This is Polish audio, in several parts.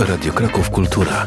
Radio Kraków Kultura.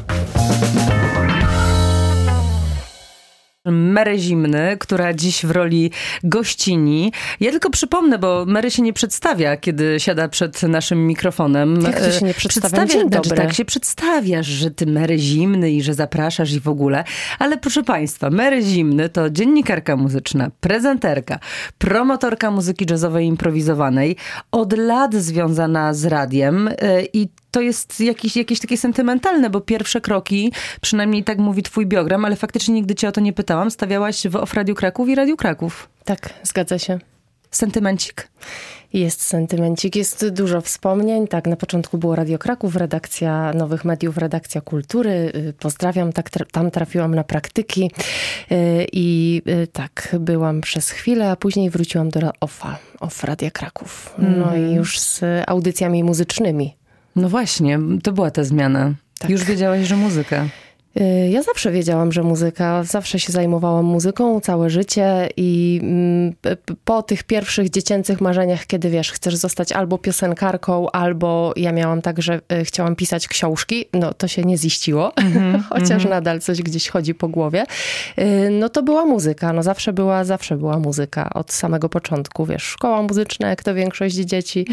Mary Zimny, która dziś w roli gościni. Ja tylko przypomnę, bo Mary się nie przedstawia, kiedy siada przed naszym mikrofonem. Jak to się nie przedstawia? Dzień dobry. Tak się przedstawiasz, że ty Mary Zimny i że zapraszasz i w ogóle. Ale proszę państwa, Mary Zimny to dziennikarka muzyczna, prezenterka, promotorka muzyki jazzowej improwizowanej, od lat związana z radiem i to jest jakieś takie sentymentalne, bo pierwsze kroki, przynajmniej tak mówi twój biogram, ale faktycznie nigdy cię o to nie pytałam, stawiałaś w OFF Radiu Kraków i Radiu Kraków. Tak, zgadza się. Sentymencik? Jest sentymencik, jest dużo wspomnień. Tak, na początku było Radio Kraków, redakcja Nowych Mediów, redakcja Kultury. Pozdrawiam, tam trafiłam na praktyki i tak, byłam przez chwilę, a później wróciłam do OFF Radia Kraków. No i już z audycjami muzycznymi. No właśnie, to była ta zmiana. Tak. Już wiedziałaś, że muzyka. Ja zawsze wiedziałam, że muzyka, zawsze się zajmowałam muzyką całe życie i po tych pierwszych dziecięcych marzeniach, kiedy wiesz, chcesz zostać albo piosenkarką, albo ja miałam tak, że chciałam pisać książki, no to się nie ziściło, chociaż nadal coś gdzieś chodzi po głowie, no to była muzyka, no zawsze była muzyka od samego początku, wiesz, szkoła muzyczna, jak to większość dzieci,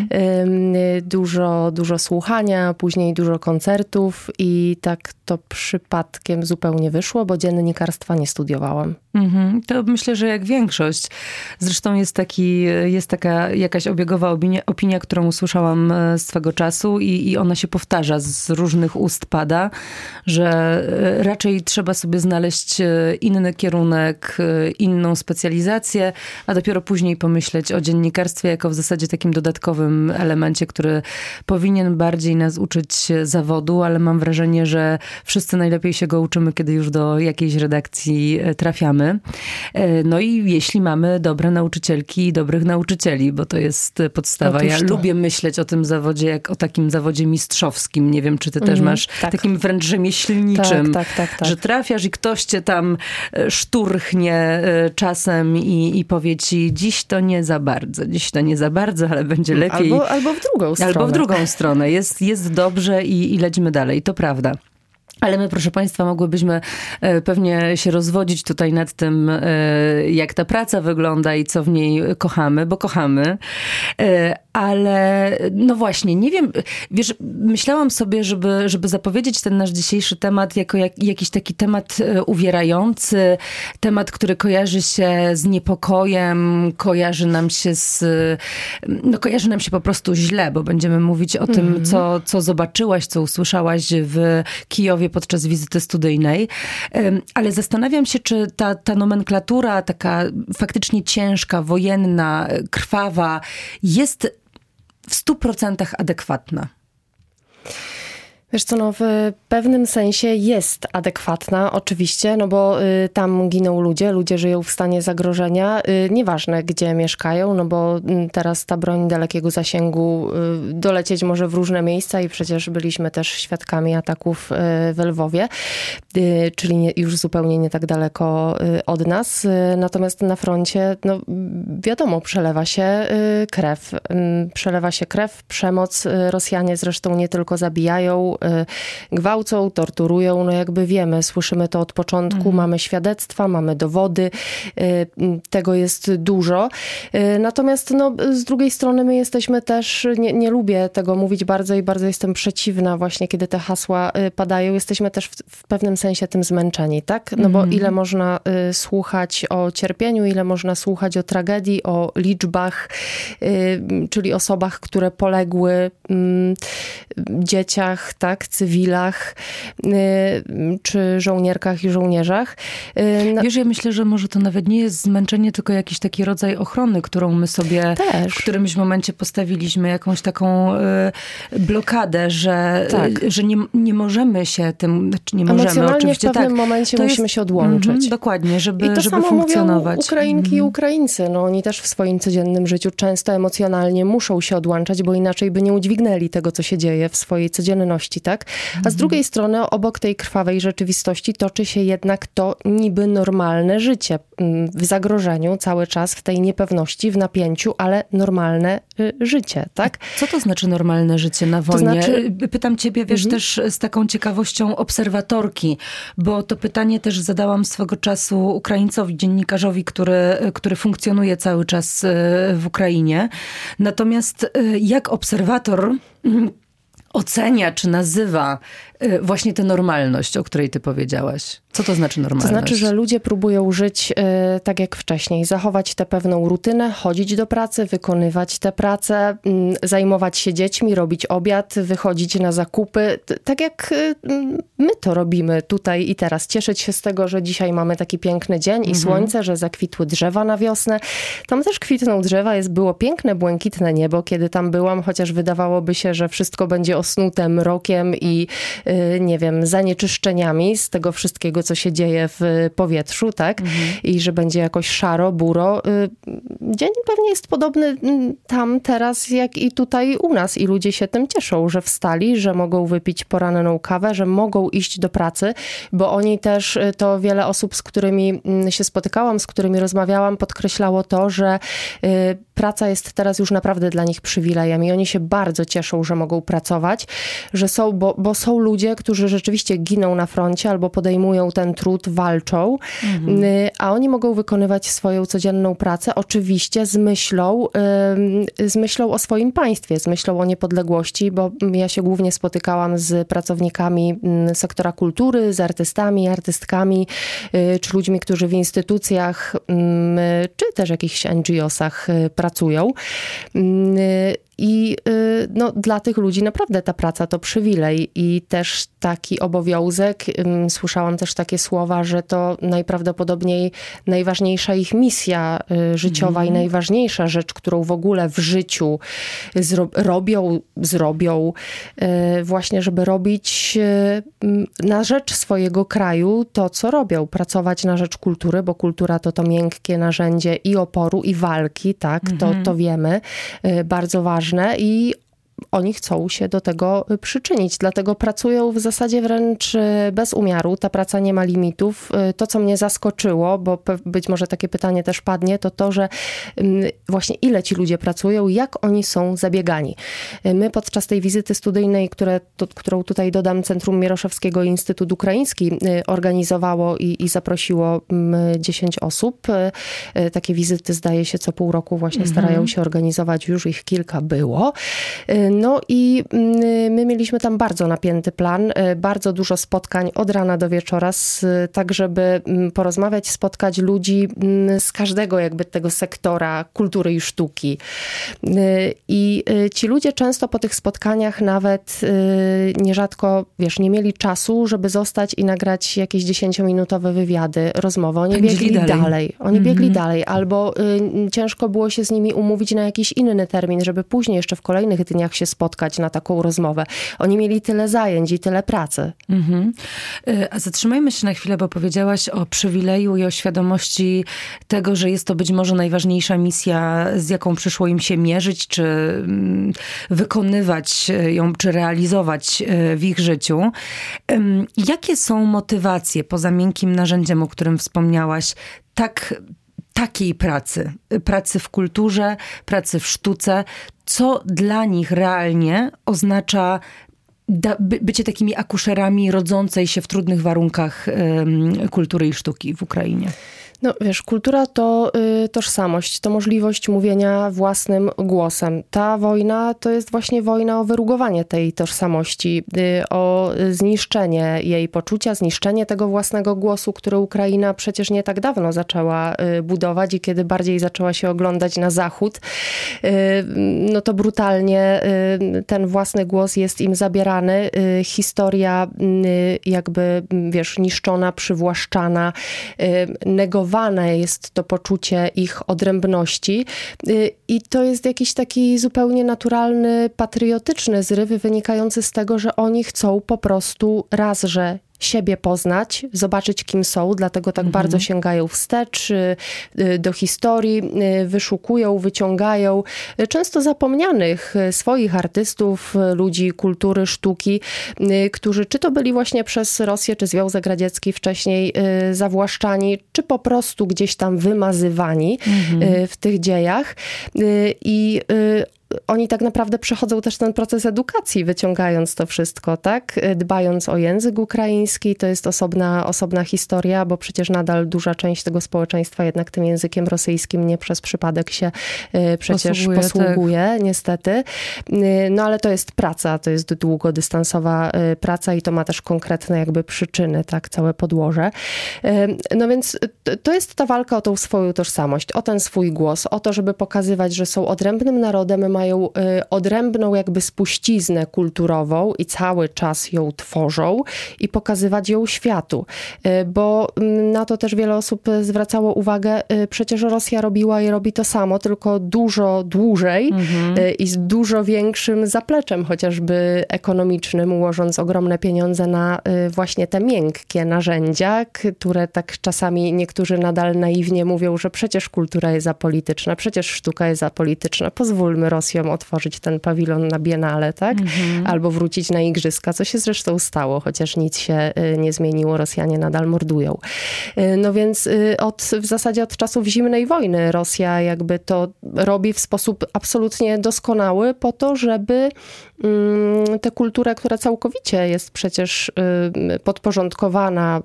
dużo słuchania, później dużo koncertów i tak to przypadkiem zupełnie wyszło, bo dziennikarstwa nie studiowałam. To myślę, że jak większość. Zresztą jest taka jakaś obiegowa opinia, którą usłyszałam swego czasu i ona się powtarza, z różnych ust pada, że raczej trzeba sobie znaleźć inny kierunek, inną specjalizację, a dopiero później pomyśleć o dziennikarstwie jako w zasadzie takim dodatkowym elemencie, który powinien bardziej nas uczyć zawodu, ale mam wrażenie, że wszyscy najlepiej się go uczymy, kiedy już do jakiejś redakcji trafiamy. No i jeśli mamy dobre nauczycielki i dobrych nauczycieli, bo to jest podstawa. Otóż ja lubię myśleć o tym zawodzie jak o takim zawodzie mistrzowskim. Nie wiem, czy ty też masz takim wręcz rzemieślniczym, tak. że trafiasz i ktoś cię tam szturchnie czasem i powie ci, dziś to nie za bardzo, ale będzie lepiej. Albo w drugą stronę. Albo w drugą stronę. Jest dobrze i lećmy dalej. To prawda. Ale my, proszę państwa, mogłybyśmy pewnie się rozwodzić tutaj nad tym, jak ta praca wygląda i co w niej kochamy, bo kochamy. Ale no właśnie, nie wiem, wiesz, myślałam sobie, żeby zapowiedzieć ten nasz dzisiejszy temat jako jakiś taki temat uwierający, temat, który kojarzy się z niepokojem, kojarzy nam się po prostu źle, bo będziemy mówić o tym, co zobaczyłaś, co usłyszałaś w Kijowie podczas wizyty studyjnej. Ale zastanawiam się, czy ta nomenklatura taka faktycznie ciężka, wojenna, krwawa jest w 100% adekwatna. Wiesz co, no w pewnym sensie jest adekwatna, oczywiście, no bo tam giną ludzie żyją w stanie zagrożenia, nieważne gdzie mieszkają, no bo teraz ta broń dalekiego zasięgu dolecieć może w różne miejsca i przecież byliśmy też świadkami ataków w Lwowie, czyli już zupełnie nie tak daleko od nas. Natomiast na froncie, no wiadomo, przelewa się krew, przemoc. Rosjanie zresztą nie tylko zabijają, gwałcą, torturują, no jakby wiemy, słyszymy to od początku, mamy świadectwa, mamy dowody, tego jest dużo. Natomiast no, z drugiej strony my jesteśmy też, nie lubię tego mówić bardzo i bardzo jestem przeciwna właśnie, kiedy te hasła padają, jesteśmy też w pewnym sensie tym zmęczeni, tak? No bo ile można słuchać o cierpieniu, ile można słuchać o tragedii, o liczbach, czyli osobach, które poległy, dzieciach, tak? Cywilach, czy żołnierkach i żołnierzach. Wiesz, ja myślę, że może to nawet nie jest zmęczenie, tylko jakiś taki rodzaj ochrony, którą my sobie w którymś momencie postawiliśmy, jakąś taką blokadę, że nie możemy się tym, nie możemy emocjonalnie oczywiście. W pewnym momencie musimy się odłączyć. Dokładnie, żeby I to samo funkcjonować. Mówią Ukrainki i Ukraińcy. No, oni też w swoim codziennym życiu często emocjonalnie muszą się odłączać, bo inaczej by nie udźwignęli tego, co się dzieje w swojej codzienności. rzeczywistości, tak? A z drugiej strony obok tej krwawej rzeczywistości toczy się jednak to niby normalne życie w zagrożeniu cały czas, w tej niepewności, w napięciu, ale normalne życie, tak? Co to znaczy normalne życie na wojnie? To znaczy... Pytam ciebie, wiesz, też z taką ciekawością obserwatorki, bo to pytanie też zadałam swego czasu Ukraińcowi, dziennikarzowi, który funkcjonuje cały czas w Ukrainie. Natomiast jak obserwator ocenia czy nazywa właśnie tę normalność, o której ty powiedziałaś? Co to znaczy normalność? To znaczy, że ludzie próbują żyć tak jak wcześniej, zachować tę pewną rutynę, chodzić do pracy, wykonywać tę pracę, zajmować się dziećmi, robić obiad, wychodzić na zakupy, tak jak my to robimy tutaj i teraz. Cieszyć się z tego, że dzisiaj mamy taki piękny dzień i słońce, że zakwitły drzewa na wiosnę. Tam też kwitną drzewa, było piękne, błękitne niebo, kiedy tam byłam, chociaż wydawałoby się, że wszystko będzie osnute mrokiem i nie wiem, zanieczyszczeniami z tego wszystkiego, co się dzieje w powietrzu, tak? I że będzie jakoś szaro, buro. Dzień pewnie jest podobny tam teraz, jak i tutaj u nas. I ludzie się tym cieszą, że wstali, że mogą wypić poranną kawę, że mogą iść do pracy, bo oni też, to wiele osób, z którymi się spotykałam, z którymi rozmawiałam, podkreślało to, że praca jest teraz już naprawdę dla nich przywilejem i oni się bardzo cieszą, że mogą pracować, że są, bo są ludzie, którzy rzeczywiście giną na froncie albo podejmują ten trud, walczą, a oni mogą wykonywać swoją codzienną pracę, oczywiście z myślą o swoim państwie, z myślą o niepodległości, bo ja się głównie spotykałam z pracownikami sektora kultury, z artystami, artystkami, czy ludźmi, którzy w instytucjach, czy też jakichś NGO-sach pracują. I no, dla tych ludzi naprawdę ta praca to przywilej i też taki obowiązek. Słyszałam też takie słowa, że to najprawdopodobniej najważniejsza ich misja życiowa i najważniejsza rzecz, którą w ogóle w życiu zrobią, właśnie żeby robić na rzecz swojego kraju to, co robią. Pracować na rzecz kultury, bo kultura to miękkie narzędzie i oporu, i walki, tak? To wiemy. Bardzo ważne. I oni chcą się do tego przyczynić, dlatego pracują w zasadzie wręcz bez umiaru. Ta praca nie ma limitów. To, co mnie zaskoczyło, bo być może takie pytanie też padnie, to, że właśnie ile ci ludzie pracują, jak oni są zabiegani. My podczas tej wizyty studyjnej, którą tutaj dodam, Centrum Mieroszewskiego Instytut Ukraiński organizowało i zaprosiło 10 osób. Takie wizyty, zdaje się, co pół roku właśnie starają się organizować. Już ich kilka było. No i my mieliśmy tam bardzo napięty plan, bardzo dużo spotkań od rana do wieczora, tak żeby porozmawiać, spotkać ludzi z każdego jakby tego sektora kultury i sztuki. I ci ludzie często po tych spotkaniach nawet nierzadko, nie mieli czasu, żeby zostać i nagrać jakieś 10-minutowe wywiady, rozmowy. Oni biegli dalej. Oni biegli dalej, albo ciężko było się z nimi umówić na jakiś inny termin, żeby później jeszcze w kolejnych dniach się spotkać na taką rozmowę. Oni mieli tyle zajęć i tyle pracy. A zatrzymajmy się na chwilę, bo powiedziałaś o przywileju i o świadomości tego, że jest to być może najważniejsza misja, z jaką przyszło im się mierzyć, czy wykonywać ją, czy realizować w ich życiu. Jakie są motywacje poza miękkim narzędziem, o którym wspomniałaś, takiej pracy w kulturze, pracy w sztuce, co dla nich realnie oznacza bycie takimi akuszerami rodzącej się w trudnych warunkach kultury i sztuki w Ukrainie? No wiesz, kultura to tożsamość, to możliwość mówienia własnym głosem. Ta wojna to jest właśnie wojna o wyrugowanie tej tożsamości, o zniszczenie jej poczucia, zniszczenie tego własnego głosu, który Ukraina przecież nie tak dawno zaczęła budować i kiedy bardziej zaczęła się oglądać na zachód, no to brutalnie ten własny głos jest im zabierany. Historia jakby, niszczona, przywłaszczana, negowana jest to poczucie ich odrębności i to jest jakiś taki zupełnie naturalny, patriotyczny zryw wynikający z tego, że oni chcą po prostu raz, że siebie poznać, zobaczyć, kim są, dlatego tak bardzo sięgają wstecz do historii, wyszukują, wyciągają często zapomnianych swoich artystów, ludzi kultury, sztuki, którzy czy to byli właśnie przez Rosję, czy Związek Radziecki wcześniej zawłaszczani, czy po prostu gdzieś tam wymazywani w tych dziejach. I oni tak naprawdę przechodzą też ten proces edukacji, wyciągając to wszystko, tak? Dbając o język ukraiński, to jest osobna historia, bo przecież nadal duża część tego społeczeństwa jednak tym językiem rosyjskim nie przez przypadek się przecież posługuje, tak. Niestety. No ale to jest praca, to jest długodystansowa praca i to ma też konkretne jakby przyczyny, tak? Całe podłoże. No więc to jest ta walka o tą swoją tożsamość, o ten swój głos, o to, żeby pokazywać, że są odrębnym narodem, mają odrębną jakby spuściznę kulturową i cały czas ją tworzą i pokazywać ją światu. Bo na to też wiele osób zwracało uwagę, przecież Rosja robiła i robi to samo, tylko dużo dłużej i z dużo większym zapleczem, chociażby ekonomicznym, ułożąc ogromne pieniądze na właśnie te miękkie narzędzia, które tak czasami niektórzy nadal naiwnie mówią, że przecież kultura jest apolityczna, przecież sztuka jest apolityczna, pozwólmy Rosją otworzyć ten pawilon na Biennale, tak? Albo wrócić na igrzyska, co się zresztą stało, chociaż nic się nie zmieniło, Rosjanie nadal mordują. No więc w zasadzie od czasów zimnej wojny Rosja jakby to robi w sposób absolutnie doskonały po to, żeby tę kulturę, która całkowicie jest przecież podporządkowana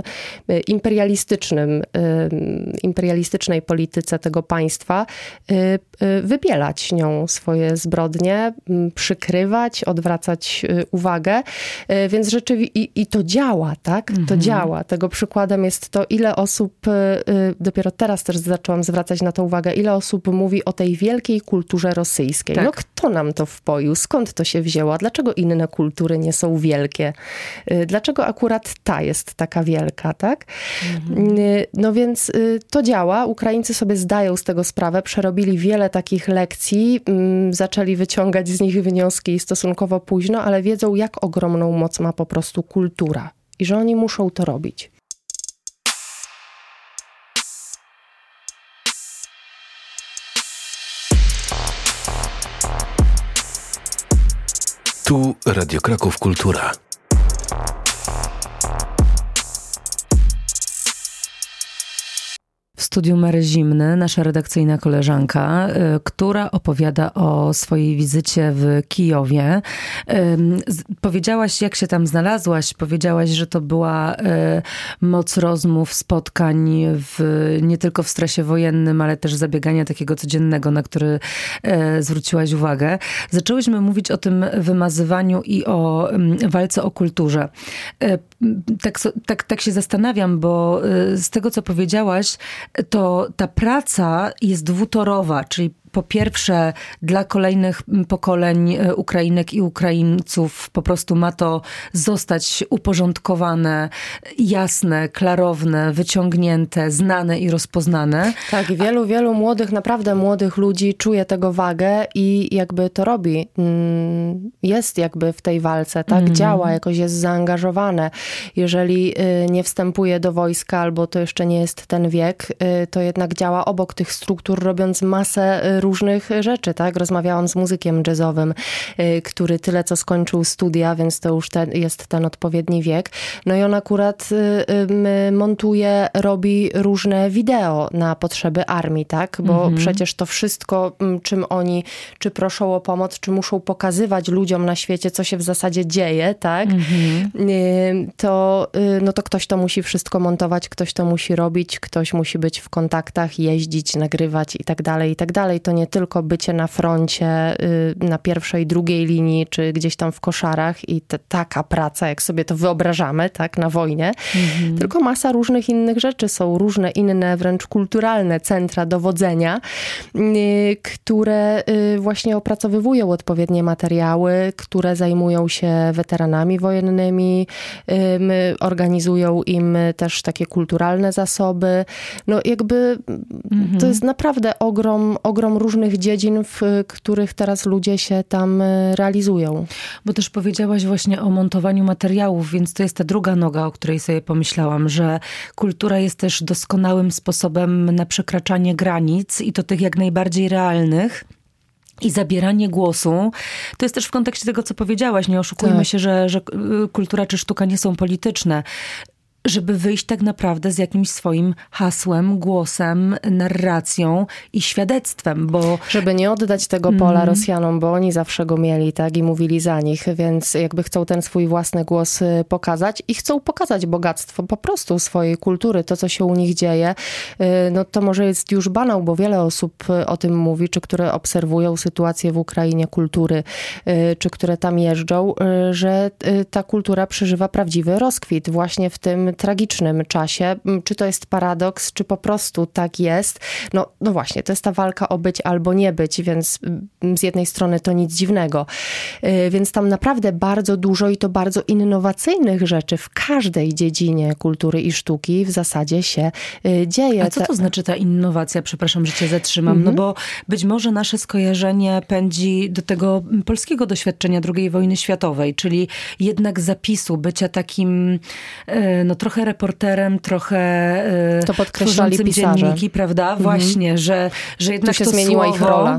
imperialistycznej polityce tego państwa, wybielać nią swoje zbrodnie, przykrywać, odwracać uwagę. Więc rzeczywiście i to działa, tak? To działa. Tego przykładem jest to, ile osób, dopiero teraz też zaczęłam zwracać na to uwagę, ile osób mówi o tej wielkiej kulturze rosyjskiej. Tak. No kto nam to wpoił? Skąd to się wzięło? Dlaczego inne kultury nie są wielkie? Dlaczego akurat ta jest taka wielka, tak? No więc to działa. Ukraińcy sobie zdają z tego sprawę, przerobili wiele takich lekcji, zaczęli wyciągać z nich wnioski stosunkowo późno, ale wiedzą, jak ogromną moc ma po prostu kultura i że oni muszą to robić. Tu Radio Kraków Kultura. W studiu Mary Zimny, nasza redakcyjna koleżanka, która opowiada o swojej wizycie w Kijowie. Powiedziałaś, jak się tam znalazłaś. Powiedziałaś, że to była moc rozmów, spotkań nie tylko w stresie wojennym, ale też zabiegania takiego codziennego, na który zwróciłaś uwagę. Zaczęłyśmy mówić o tym wymazywaniu i o walce o kulturze. Tak się zastanawiam, bo z tego, co powiedziałaś, to ta praca jest dwutorowa, czyli po pierwsze dla kolejnych pokoleń Ukrainek i Ukraińców po prostu ma to zostać uporządkowane, jasne, klarowne, wyciągnięte, znane i rozpoznane. Tak, i wielu młodych, naprawdę młodych ludzi czuje tego wagę i jakby to robi. Jest jakby w tej walce, tak? Działa, jakoś jest zaangażowane. Jeżeli nie wstępuje do wojska, albo to jeszcze nie jest ten wiek, to jednak działa obok tych struktur, robiąc masę różnych rzeczy, tak? Rozmawiałam z muzykiem jazzowym, który tyle co skończył studia, więc to już jest ten odpowiedni wiek. No i on akurat montuje, robi różne wideo na potrzeby armii, tak? Bo przecież to wszystko, czym oni czy proszą o pomoc, czy muszą pokazywać ludziom na świecie, co się w zasadzie dzieje, tak? To ktoś to musi wszystko montować, ktoś to musi robić, ktoś musi być w kontaktach, jeździć, nagrywać i tak dalej, i tak dalej. To nie tylko bycie na froncie, na pierwszej, drugiej linii, czy gdzieś tam w koszarach i taka praca, jak sobie to wyobrażamy, tak, na wojnie. Tylko masa różnych innych rzeczy. Są różne inne, wręcz kulturalne centra dowodzenia, które właśnie opracowywują odpowiednie materiały, które zajmują się weteranami wojennymi, organizują im też takie kulturalne zasoby. No jakby to jest naprawdę ogrom różnych dziedzin, w których teraz ludzie się tam realizują. Bo też powiedziałaś właśnie o montowaniu materiałów, więc to jest ta druga noga, o której sobie pomyślałam, że kultura jest też doskonałym sposobem na przekraczanie granic i to tych jak najbardziej realnych. I zabieranie głosu, to jest też w kontekście tego, co powiedziałaś. Nie oszukujmy się, że kultura czy sztuka nie są polityczne. Żeby wyjść tak naprawdę z jakimś swoim hasłem, głosem, narracją i świadectwem, bo... Żeby nie oddać tego pola Rosjanom, bo oni zawsze go mieli, tak, i mówili za nich, więc jakby chcą ten swój własny głos pokazać i chcą pokazać bogactwo po prostu swojej kultury, to, co się u nich dzieje. No to może jest już banał, bo wiele osób o tym mówi, czy które obserwują sytuację w Ukrainie kultury, czy które tam jeżdżą, że ta kultura przeżywa prawdziwy rozkwit właśnie w tym tragicznym czasie. Czy to jest paradoks, czy po prostu tak jest? No właśnie, to jest ta walka o być albo nie być, więc z jednej strony to nic dziwnego. Więc tam naprawdę bardzo dużo i to bardzo innowacyjnych rzeczy w każdej dziedzinie kultury i sztuki w zasadzie się dzieje. A co to znaczy ta innowacja? Przepraszam, że cię zatrzymam. No bo być może nasze skojarzenie pędzi do tego polskiego doświadczenia II wojny światowej, czyli jednak zapisu, bycia takim trochę reporterem, trochę to podkreślali pisarze. Dzienniki, prawda? Właśnie, że jednak się to zmieniła słowo, ich rola.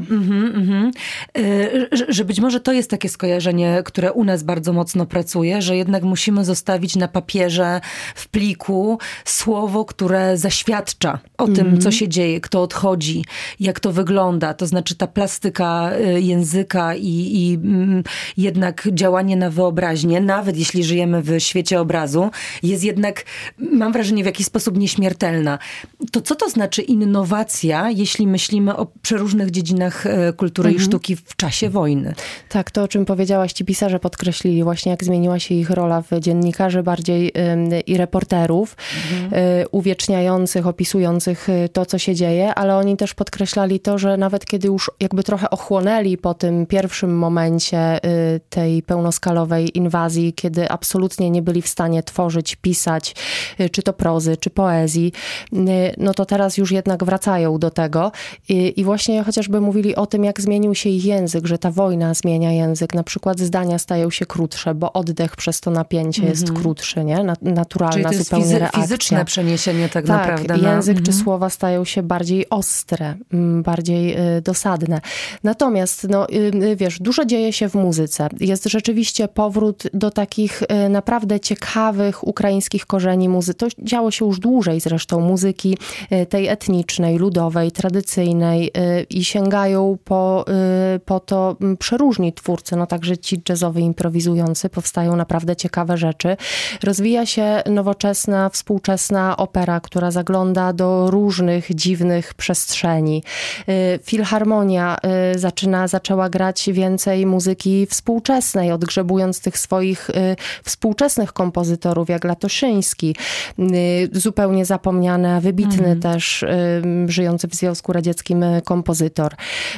Że być może to jest takie skojarzenie, które u nas bardzo mocno pracuje, że jednak musimy zostawić na papierze, w pliku słowo, które zaświadcza o tym, co się dzieje, kto odchodzi, jak to wygląda. To znaczy ta plastyka języka i jednak działanie na wyobraźnię, nawet jeśli żyjemy w świecie obrazu, jest jednak, mam wrażenie, w jakiś sposób nieśmiertelna. To co to znaczy innowacja, jeśli myślimy o przeróżnych dziedzinach kultury i sztuki w czasie wojny? Tak, to o czym powiedziałaś, ci pisarze podkreślili właśnie, jak zmieniła się ich rola w dziennikarzy bardziej i reporterów, uwieczniających, opisujących to, co się dzieje, ale oni też podkreślali to, że nawet kiedy już jakby trochę ochłonęli po tym pierwszym momencie tej pełnoskalowej inwazji, kiedy absolutnie nie byli w stanie tworzyć, pisać, czy to prozy, czy poezji, no to teraz już jednak wracają do tego i właśnie chociażby mówili o tym, jak zmienił się ich język, że ta wojna zmienia język. Na przykład zdania stają się krótsze, bo oddech przez to napięcie jest krótszy, nie? Naturalna czyli to jest zupełnie reakcja. Fizyczne przeniesienie tak Tak, naprawdę. język czy słowa stają się bardziej ostre, bardziej dosadne. Natomiast, wiesz, dużo dzieje się w muzyce. Jest rzeczywiście powrót do takich naprawdę ciekawych ukraińskich korzeni muzyki. To działo się już dłużej zresztą, muzyki tej etnicznej, ludowej, tradycyjnej i sięgają po to przeróżni twórcy, także ci jazzowi improwizujący, powstają naprawdę ciekawe rzeczy. Rozwija się nowoczesna, współczesna opera, która zagląda do różnych dziwnych przestrzeni. Filharmonia zaczęła grać więcej muzyki współczesnej, odgrzebując tych swoich współczesnych kompozytorów, jak Latoszyński, zupełnie zapomniany, a wybitny też żyjący w Związku Radzieckim kompozytor.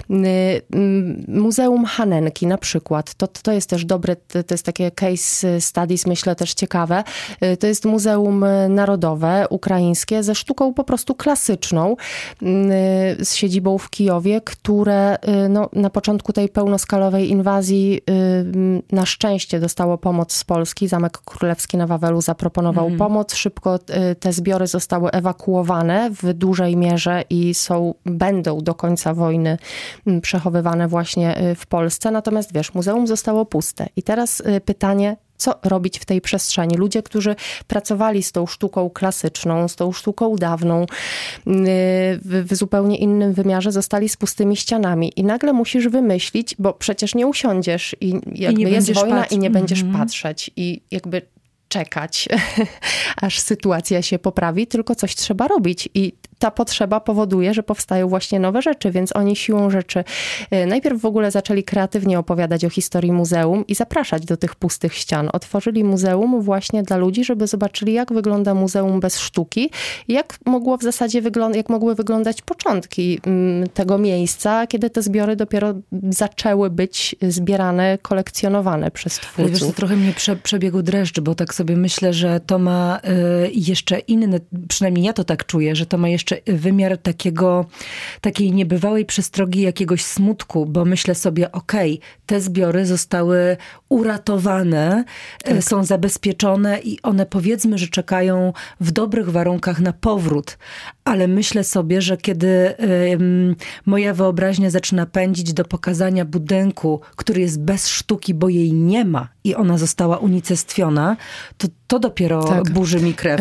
Muzeum Hanenki na przykład, to jest też dobre, to jest takie case studies, myślę, też ciekawe. To jest muzeum narodowe, ukraińskie, ze sztuką po prostu klasyczną, z siedzibą w Kijowie, które na początku tej pełnoskalowej inwazji na szczęście dostało pomoc z Polski. Zamek Królewski na Wawelu zaproponował pomoc. Szybko te zbiory zostały ewakuowane w dużej mierze i będą do końca wojny przechowywane właśnie w Polsce. Natomiast wiesz, muzeum zostało puste. I teraz pytanie, co robić w tej przestrzeni? Ludzie, którzy pracowali z tą sztuką klasyczną, z tą sztuką dawną, w zupełnie innym wymiarze, zostali z pustymi ścianami. I nagle musisz wymyślić, bo przecież nie usiądziesz i jakby jest wojna i nie będziesz patrzeć. I jakby czekać, aż sytuacja się poprawi, tylko coś trzeba robić. I ta potrzeba powoduje, że powstają właśnie nowe rzeczy, więc oni siłą rzeczy najpierw w ogóle zaczęli kreatywnie opowiadać o historii muzeum i zapraszać do tych pustych ścian. Otworzyli muzeum właśnie dla ludzi, żeby zobaczyli, jak wygląda muzeum bez sztuki, jak mogło w zasadzie jak mogły wyglądać początki tego miejsca, kiedy te zbiory dopiero zaczęły być zbierane, kolekcjonowane przez twórców. Ale wiesz, to trochę mnie przebiegł dreszcz, bo tak sobie myślę, że to ma jeszcze inne, przynajmniej ja to tak czuję, że to ma jeszcze jeszcze wymiar takiej niebywałej przestrogi, jakiegoś smutku, bo myślę sobie, te zbiory zostały uratowane, są zabezpieczone i one powiedzmy, że czekają w dobrych warunkach na powrót. Ale myślę sobie, że kiedy moja wyobraźnia zaczyna pędzić do pokazania budynku, który jest bez sztuki, bo jej nie ma i ona została unicestwiona, to dopiero burzy mi krew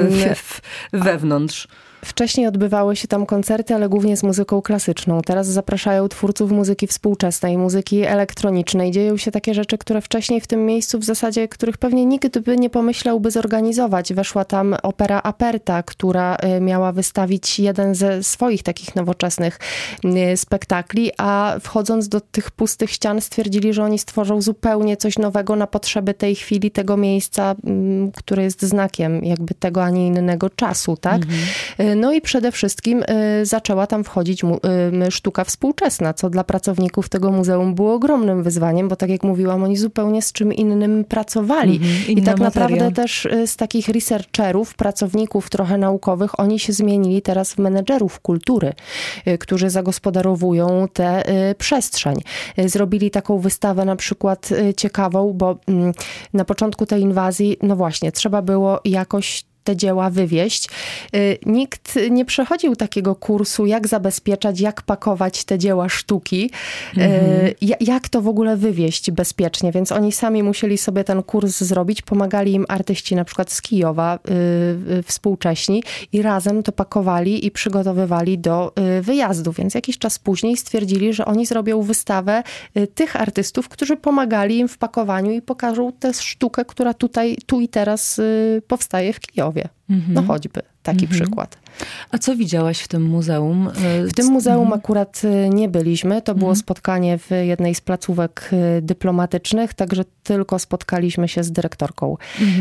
wewnątrz. Wcześniej odbywały się tam koncerty, ale głównie z muzyką klasyczną. Teraz zapraszają twórców muzyki współczesnej, muzyki elektronicznej. Dzieją się takie rzeczy, które wcześniej w tym miejscu w zasadzie, których pewnie nikt by nie pomyślałby zorganizować. Weszła tam opera Aperta, która miała wystawić jeden ze swoich takich nowoczesnych spektakli, a wchodząc do tych pustych ścian stwierdzili, że oni stworzą zupełnie coś nowego na potrzeby tej chwili, tego miejsca, które jest znakiem jakby tego, a nie innego czasu, tak? No i przede wszystkim zaczęła tam wchodzić sztuka współczesna, co dla pracowników tego muzeum było ogromnym wyzwaniem, bo tak jak mówiłam, oni zupełnie z czym innym pracowali. I tak naprawdę też z takich researcherów, pracowników trochę naukowych, oni się zmienili teraz w menedżerów kultury, którzy zagospodarowują tę przestrzeń. Zrobili taką wystawę na przykład ciekawą, bo na początku tej inwazji, no właśnie, trzeba było jakoś te dzieła wywieźć. Nikt nie przechodził takiego kursu, jak zabezpieczać, jak pakować te dzieła sztuki, jak to w ogóle wywieźć bezpiecznie, więc oni sami musieli sobie ten kurs zrobić, pomagali im artyści na przykład z Kijowa, współcześni i razem to pakowali i przygotowywali do wyjazdu, więc jakiś czas później stwierdzili, że oni zrobią wystawę tych artystów, którzy pomagali im w pakowaniu i pokażą tę sztukę, która tutaj, tu i teraz powstaje w Kijowie. No choćby taki przykład. A co widziałaś w tym muzeum? W tym muzeum akurat nie byliśmy. To było spotkanie w jednej z placówek dyplomatycznych, także tylko spotkaliśmy się z dyrektorką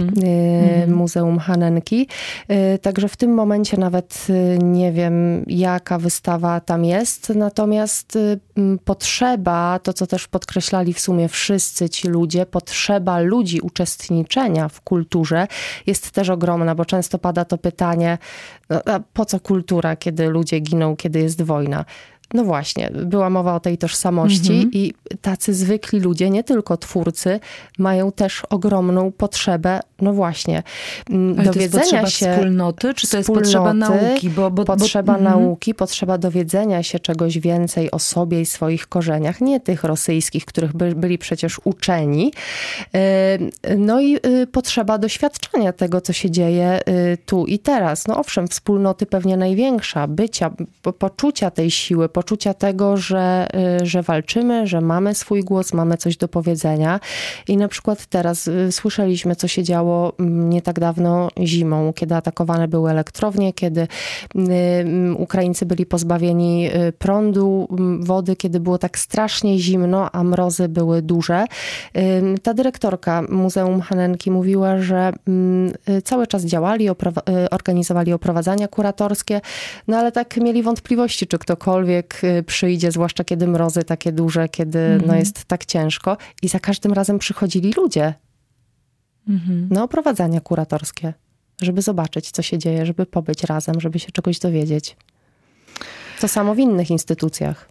Muzeum Hanenki. Także w tym momencie nawet nie wiem, jaka wystawa tam jest. Natomiast potrzeba, to co też podkreślali w sumie wszyscy ci ludzie, potrzeba ludzi uczestniczenia w kulturze jest też ogromna, bo często pada to pytanie, a po co kultura, kiedy ludzie giną, kiedy jest wojna? No właśnie, była mowa o tej tożsamości i tacy zwykli ludzie, nie tylko twórcy, mają też ogromną potrzebę, no właśnie, dowiedzenia się wspólnoty, czy to jest potrzeba nauki? Potrzeba nauki, potrzeba dowiedzenia się czegoś więcej o sobie i swoich korzeniach, nie tych rosyjskich, których byli przecież uczeni. No i potrzeba doświadczenia tego, co się dzieje tu i teraz. No owszem, wspólnoty pewnie największa, bycia, poczucia tej siły, poczucia tego, że walczymy, że mamy swój głos, mamy coś do powiedzenia. I na przykład teraz słyszeliśmy, co się działo nie tak dawno zimą, kiedy atakowane były elektrownie, kiedy Ukraińcy byli pozbawieni prądu, wody, kiedy było tak strasznie zimno, a mrozy były duże. Ta dyrektorka Muzeum Hanenki mówiła, że cały czas działali, organizowali oprowadzania kuratorskie, no ale tak mieli wątpliwości, czy ktokolwiek przyjdzie, zwłaszcza kiedy mrozy takie duże, kiedy no jest tak ciężko. I za każdym razem przychodzili ludzie na oprowadzania kuratorskie, żeby zobaczyć, co się dzieje, żeby pobyć razem, żeby się czegoś dowiedzieć. To samo w innych instytucjach.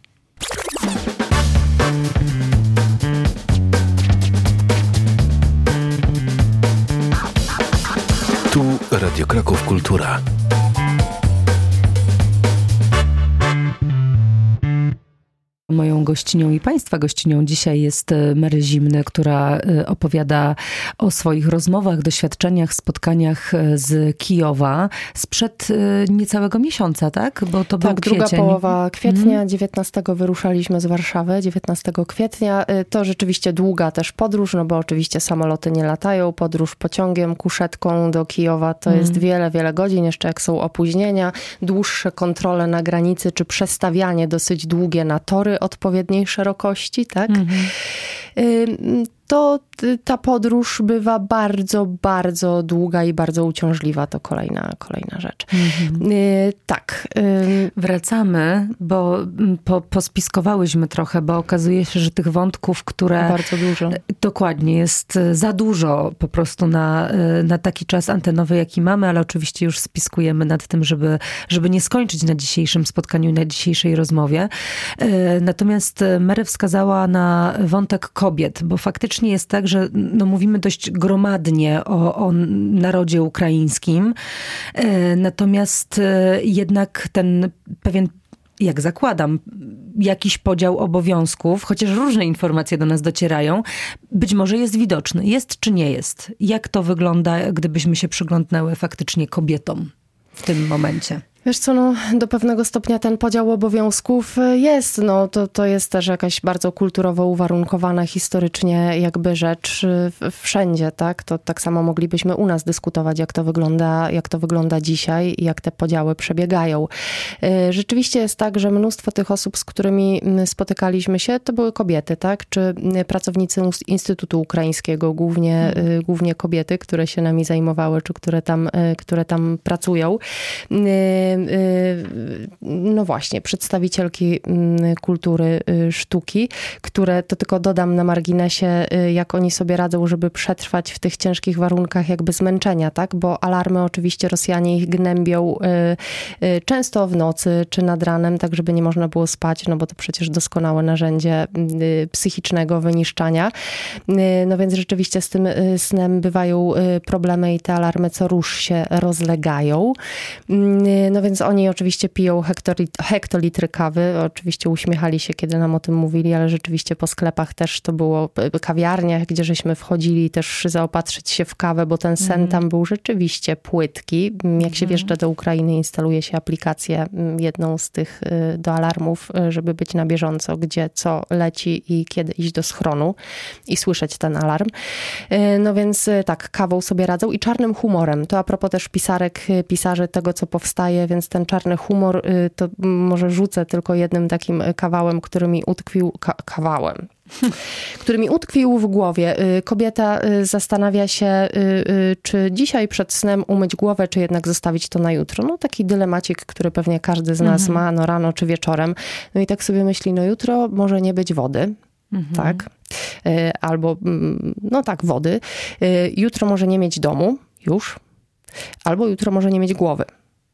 Tu Radio Kraków Kultura. Moją gościnią i Państwa gościnią dzisiaj jest Mary Zimny, która opowiada o swoich rozmowach, doświadczeniach, spotkaniach z Kijowa sprzed niecałego miesiąca, tak? Bo to był kwiecień. Druga połowa kwietnia, 19 wyruszaliśmy z Warszawy, 19 kwietnia. To rzeczywiście długa też podróż, no bo oczywiście samoloty nie latają. Podróż pociągiem, kuszetką do Kijowa to jest wiele, wiele godzin. Jeszcze jak są opóźnienia, dłuższe kontrole na granicy, czy przestawianie dosyć długie na tory odpowiedniej szerokości, tak? często ta podróż bywa bardzo, bardzo długa i bardzo uciążliwa. To kolejna rzecz. Tak. Wracamy, bo pospiskowałyśmy trochę, bo okazuje się, że tych wątków, które... Bardzo dużo. Dokładnie, jest za dużo po prostu na taki czas antenowy, jaki mamy, ale oczywiście już spiskujemy nad tym, żeby nie skończyć na dzisiejszym spotkaniu i na dzisiejszej rozmowie. Natomiast Mary wskazała na wątek kobiet, bo faktycznie jest tak, że mówimy dość gromadnie o narodzie ukraińskim. Natomiast jednak ten pewien, jak zakładam, jakiś podział obowiązków, chociaż różne informacje do nas docierają, być może jest widoczny. Jest czy nie jest? Jak to wygląda, gdybyśmy się przyglądnęły faktycznie kobietom w tym momencie? Wiesz co, do pewnego stopnia ten podział obowiązków jest. To jest też jakaś bardzo kulturowo uwarunkowana historycznie jakby rzecz wszędzie, tak? To tak samo moglibyśmy u nas dyskutować, jak to wygląda dzisiaj i jak te podziały przebiegają. Rzeczywiście jest tak, że mnóstwo tych osób, z którymi spotykaliśmy się, to były kobiety, tak? Czy pracownicy Instytutu Ukraińskiego, głównie kobiety, które się nami zajmowały, czy które tam pracują. No właśnie, przedstawicielki kultury, sztuki, które, to tylko dodam na marginesie, jak oni sobie radzą, żeby przetrwać w tych ciężkich warunkach jakby zmęczenia, tak? Bo alarmy oczywiście Rosjanie ich gnębią często w nocy czy nad ranem, tak żeby nie można było spać, bo to przecież doskonałe narzędzie psychicznego wyniszczania. No więc rzeczywiście z tym snem bywają problemy i te alarmy co rusz się rozlegają. No więc oni oczywiście piją hektolitry kawy. Oczywiście uśmiechali się, kiedy nam o tym mówili, ale rzeczywiście po sklepach też to było, kawiarniach, gdzie żeśmy wchodzili też zaopatrzyć się w kawę, bo ten sen tam był rzeczywiście płytki. Jak się wjeżdża do Ukrainy, instaluje się aplikację, jedną z tych do alarmów, żeby być na bieżąco, gdzie co leci i kiedy iść do schronu i słyszeć ten alarm. No więc tak, kawą sobie radzą i czarnym humorem. To a propos też pisarzy tego, co powstaje, więc ten czarny humor, to może rzucę tylko jednym takim kawałem, który mi utkwił w głowie. Kobieta zastanawia się, czy dzisiaj przed snem umyć głowę, czy jednak zostawić to na jutro. No taki dylemacik, który pewnie każdy z nas ma, rano czy wieczorem. No i tak sobie myśli, jutro może nie być wody, tak? Albo, wody. Jutro może nie mieć domu, już. Albo jutro może nie mieć głowy.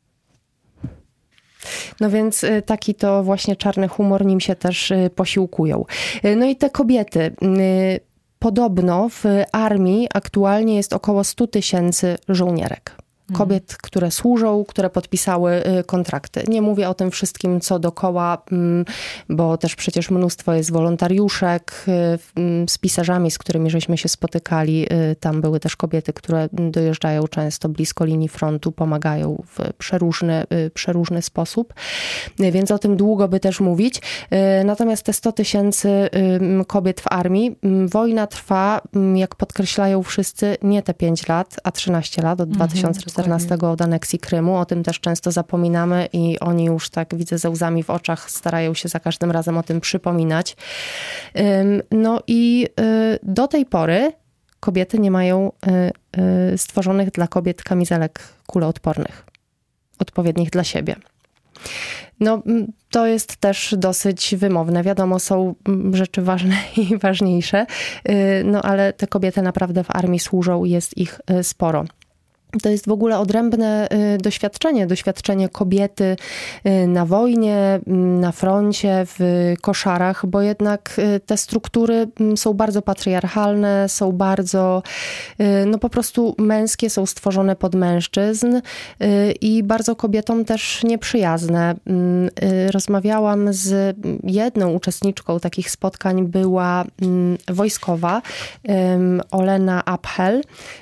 No więc taki to właśnie czarny humor, nim się też posiłkują. No i te kobiety. Podobno w armii aktualnie jest około 100 000 żołnierek. Kobiet, które służą, które podpisały kontrakty. Nie mówię o tym wszystkim, co dookoła, bo też przecież mnóstwo jest wolontariuszek. Z pisarzami, z którymi żeśmy się spotykali, tam były też kobiety, które dojeżdżają często blisko linii frontu, pomagają w przeróżny sposób. Więc o tym długo by też mówić. Natomiast te 100 000 kobiet w armii, wojna trwa, jak podkreślają wszyscy, nie te 5 lat, a 13 lat, od 2014 od aneksji Krymu. O tym też często zapominamy i oni już tak, widzę, ze łzami w oczach starają się za każdym razem o tym przypominać. No i do tej pory kobiety nie mają stworzonych dla kobiet kamizelek kuloodpornych, odpowiednich dla siebie. No, to jest też dosyć wymowne. Wiadomo, są rzeczy ważne i ważniejsze, ale te kobiety naprawdę w armii służą i jest ich sporo. To jest w ogóle odrębne doświadczenie kobiety na wojnie, na froncie, w koszarach, bo jednak te struktury są bardzo patriarchalne, są bardzo po prostu męskie, są stworzone pod mężczyzn i bardzo kobietom też nieprzyjazne. Rozmawiałam z jedną uczestniczką takich spotkań, była wojskowa, Olena Aphel,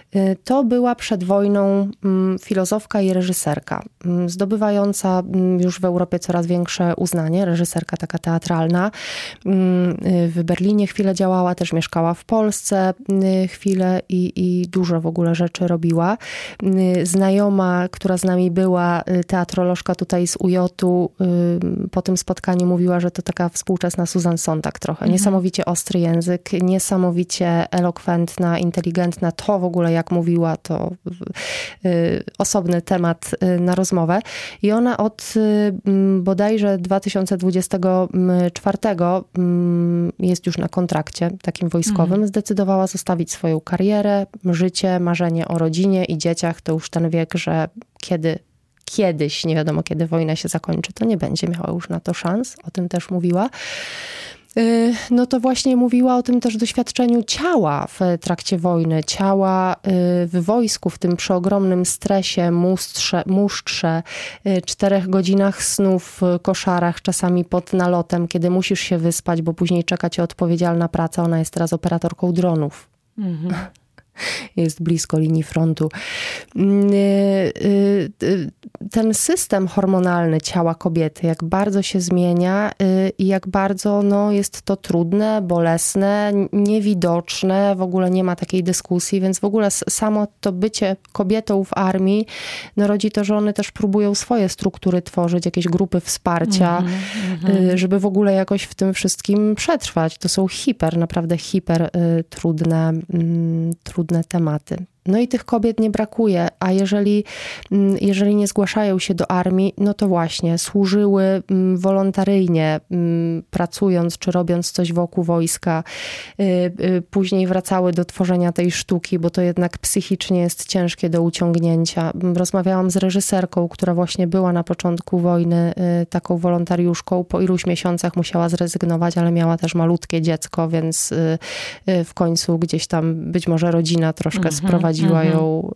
To była przed wojną filozofka i reżyserka, zdobywająca już w Europie coraz większe uznanie, reżyserka taka teatralna. W Berlinie chwilę działała, też mieszkała w Polsce chwilę i dużo w ogóle rzeczy robiła. Znajoma, która z nami była, teatrolożka tutaj z UJ-u, po tym spotkaniu mówiła, że to taka współczesna Susan Sontag trochę. Niesamowicie ostry język, niesamowicie elokwentna, inteligentna. To w ogóle jak mówiła, to osobny temat na rozmowę. I ona od bodajże 2024 jest już na kontrakcie takim wojskowym. Zdecydowała zostawić swoją karierę, życie, marzenie o rodzinie i dzieciach. To już ten wiek, że kiedyś, nie wiadomo kiedy wojna się zakończy, to nie będzie miała już na to szans. O tym też mówiła. No to właśnie mówiła o tym też doświadczeniu ciała w trakcie wojny. Ciała w wojsku, w tym przeogromnym stresie, musztrze, 4 godzinach snu w koszarach, czasami pod nalotem, kiedy musisz się wyspać, bo później czeka cię odpowiedzialna praca. Ona jest teraz operatorką dronów. Jest blisko linii frontu. Ten system hormonalny ciała kobiety, jak bardzo się zmienia i jak bardzo jest to trudne, bolesne, niewidoczne, w ogóle nie ma takiej dyskusji, więc w ogóle samo to bycie kobietą w armii rodzi to, że one też próbują swoje struktury tworzyć, jakieś grupy wsparcia, żeby w ogóle jakoś w tym wszystkim przetrwać. To są naprawdę hiper trudne tematy. No i tych kobiet nie brakuje, a jeżeli nie zgłaszają się do armii, no to właśnie służyły wolontaryjnie, pracując czy robiąc coś wokół wojska. Później wracały do tworzenia tej sztuki, bo to jednak psychicznie jest ciężkie do uciągnięcia. Rozmawiałam z reżyserką, która właśnie była na początku wojny taką wolontariuszką. Po iluś miesiącach musiała zrezygnować, ale miała też malutkie dziecko, więc w końcu gdzieś tam być może rodzina troszkę sprowadziła ją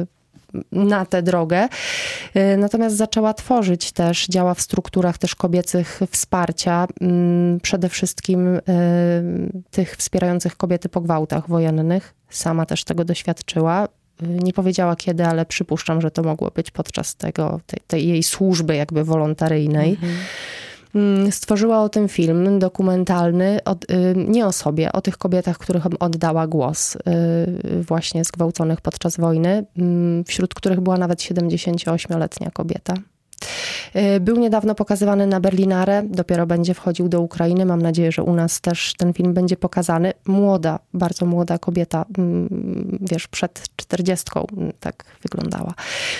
na tę drogę. Natomiast zaczęła tworzyć też, działa w strukturach też kobiecych wsparcia, przede wszystkim tych wspierających kobiety po gwałtach wojennych. Sama też tego doświadczyła. Nie powiedziała kiedy, ale przypuszczam, że to mogło być podczas tej jej służby jakby wolontaryjnej. Stworzyła o tym film dokumentalny, nie o sobie, o tych kobietach, których oddała głos, właśnie zgwałconych podczas wojny, wśród których była nawet 78-letnia kobieta. Był niedawno pokazywany na Berlinare, dopiero będzie wchodził do Ukrainy. Mam nadzieję, że u nas też ten film będzie pokazany. Młoda, bardzo młoda kobieta, przed 40 tak wyglądała.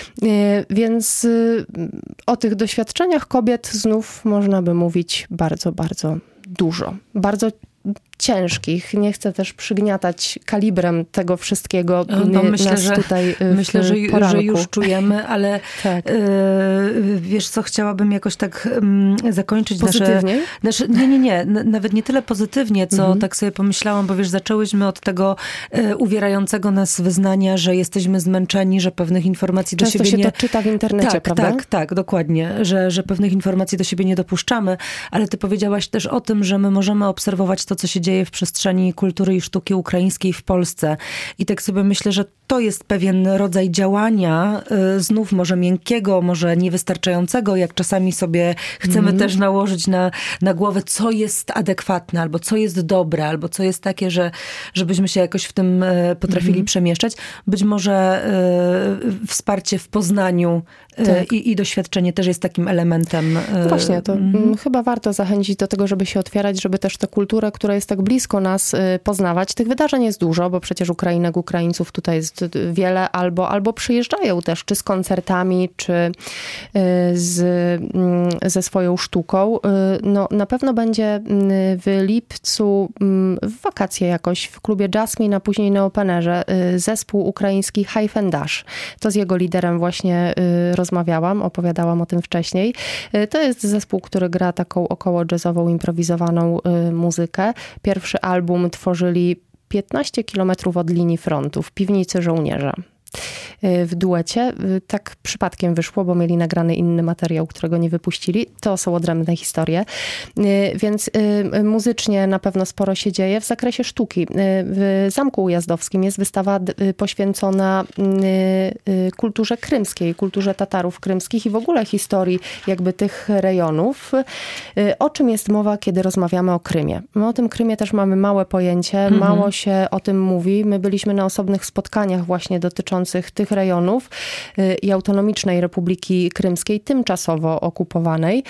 Więc o tych doświadczeniach kobiet znów można by mówić bardzo, bardzo dużo. Bardzo ciężkich. Nie chcę też przygniatać kalibrem tego wszystkiego. Myślę, że już czujemy, ale tak. Wiesz co, chciałabym jakoś tak zakończyć pozytywnie? Nie. Nawet nie tyle pozytywnie, co tak sobie pomyślałam, bo wiesz, zaczęłyśmy od tego uwierającego nas wyznania, że jesteśmy zmęczeni, że pewnych informacji często do siebie nie... Często się to czyta w internecie, prawda? Tak, dokładnie. Że pewnych informacji do siebie nie dopuszczamy, ale ty powiedziałaś też o tym, że my możemy obserwować to, co się dzieje w przestrzeni kultury i sztuki ukraińskiej w Polsce. I tak sobie myślę, że to jest pewien rodzaj działania, znów może miękkiego, może niewystarczającego, jak czasami sobie chcemy też nałożyć na głowę, co jest adekwatne, albo co jest dobre, albo co jest takie, żebyśmy się jakoś w tym potrafili przemieszczać. Być może wsparcie w poznaniu i doświadczenie też jest takim elementem. Właśnie, to chyba warto zachęcić do tego, żeby się otwierać, żeby też tę kulturę, która jest tak blisko nas, poznawać. Tych wydarzeń jest dużo, bo przecież Ukraińców tutaj jest wiele, albo przyjeżdżają też, czy z koncertami, czy ze swoją sztuką. No, na pewno będzie w lipcu, w wakacje jakoś, w klubie Jasmine, a później na Openerze, zespół ukraiński Hyphen Dash. To z jego liderem właśnie rozmawiałam, opowiadałam o tym wcześniej. To jest zespół, który gra taką około jazzową, improwizowaną muzykę. Pierwszy album tworzyli 15 kilometrów od linii frontu, w piwnicy żołnierza. w duecie. Tak przypadkiem wyszło, bo mieli nagrany inny materiał, którego nie wypuścili. To są odrębne historie. Więc muzycznie na pewno sporo się dzieje. W zakresie sztuki w Zamku Ujazdowskim jest wystawa poświęcona kulturze krymskiej, kulturze Tatarów krymskich i w ogóle historii jakby tych rejonów. O czym jest mowa, kiedy rozmawiamy o Krymie? My o tym Krymie też mamy małe pojęcie, mało się o tym mówi. My byliśmy na osobnych spotkaniach właśnie dotyczących tych rejonów i Autonomicznej Republiki Krymskiej, tymczasowo okupowanej.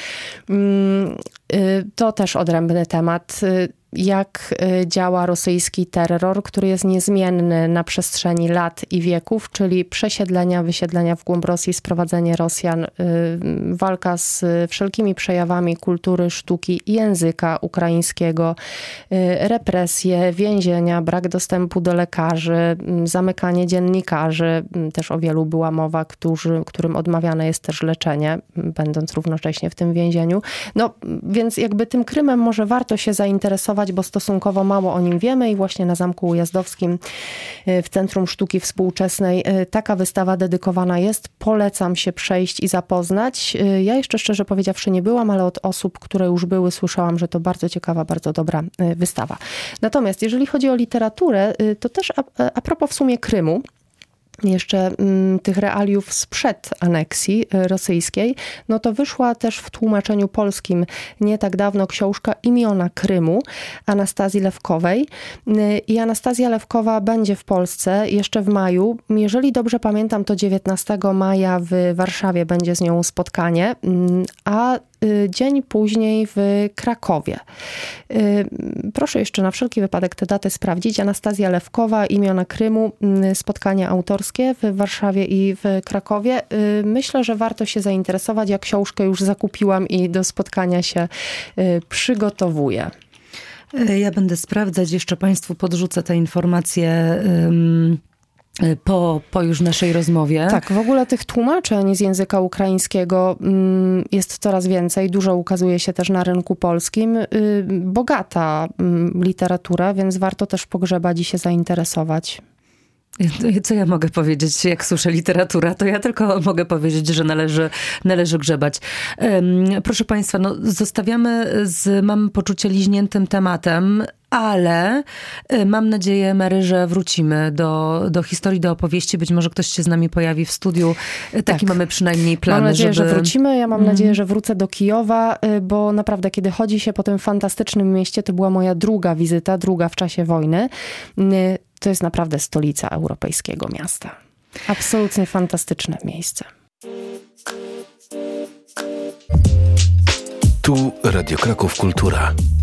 To też odrębny temat. Jak działa rosyjski terror, który jest niezmienny na przestrzeni lat i wieków, czyli przesiedlenia, wysiedlenia w głąb Rosji, sprowadzenie Rosjan, walka z wszelkimi przejawami kultury, sztuki i języka ukraińskiego, represje, więzienia, brak dostępu do lekarzy, zamykanie dziennikarzy, też o wielu była mowa, którym odmawiane jest też leczenie, będąc równocześnie w tym więzieniu. No, więc jakby tym Krymem może warto się zainteresować, bo stosunkowo mało o nim wiemy i właśnie na Zamku Ujazdowskim w Centrum Sztuki Współczesnej taka wystawa dedykowana jest. Polecam się przejść i zapoznać. Ja jeszcze szczerze powiedziawszy nie byłam, ale od osób, które już były, słyszałam, że to bardzo ciekawa, bardzo dobra wystawa. Natomiast jeżeli chodzi o literaturę, to też a propos w sumie Krymu, jeszcze tych realiów sprzed aneksji rosyjskiej, no to wyszła też w tłumaczeniu polskim nie tak dawno książka Imiona Krymu Anastazji Lewkowej. I Anastazja Lewkowa będzie w Polsce jeszcze w maju. Jeżeli dobrze pamiętam, to 19 maja w Warszawie będzie z nią spotkanie, a dzień później w Krakowie. Proszę jeszcze na wszelki wypadek tę datę sprawdzić. Anastazja Lewkowa, Imiona Krymu, spotkania autorskie w Warszawie i w Krakowie. Myślę, że warto się zainteresować. Ja książkę już zakupiłam i do spotkania się przygotowuję. Ja będę sprawdzać, jeszcze Państwu podrzucę te informacje po już naszej rozmowie. Tak, w ogóle tych tłumaczeń z języka ukraińskiego jest coraz więcej. Dużo ukazuje się też na rynku polskim. Bogata literatura, więc warto też pogrzebać i się zainteresować. Co ja mogę powiedzieć, jak słyszę literatura, to ja tylko mogę powiedzieć, że należy grzebać. Proszę Państwa, no zostawiamy mam poczucie liźniętym tematem, ale mam nadzieję, Mary, że wrócimy do historii, do opowieści. Być może ktoś się z nami pojawi w studiu. Taki mamy przynajmniej plan. Mam nadzieję, że wrócimy. Ja mam nadzieję, że wrócę do Kijowa, bo naprawdę, kiedy chodzi się po tym fantastycznym mieście, to była moja druga wizyta, druga w czasie wojny. To jest naprawdę stolica europejskiego miasta. Absolutnie fantastyczne miejsce. Tu Radio Kraków Kultura.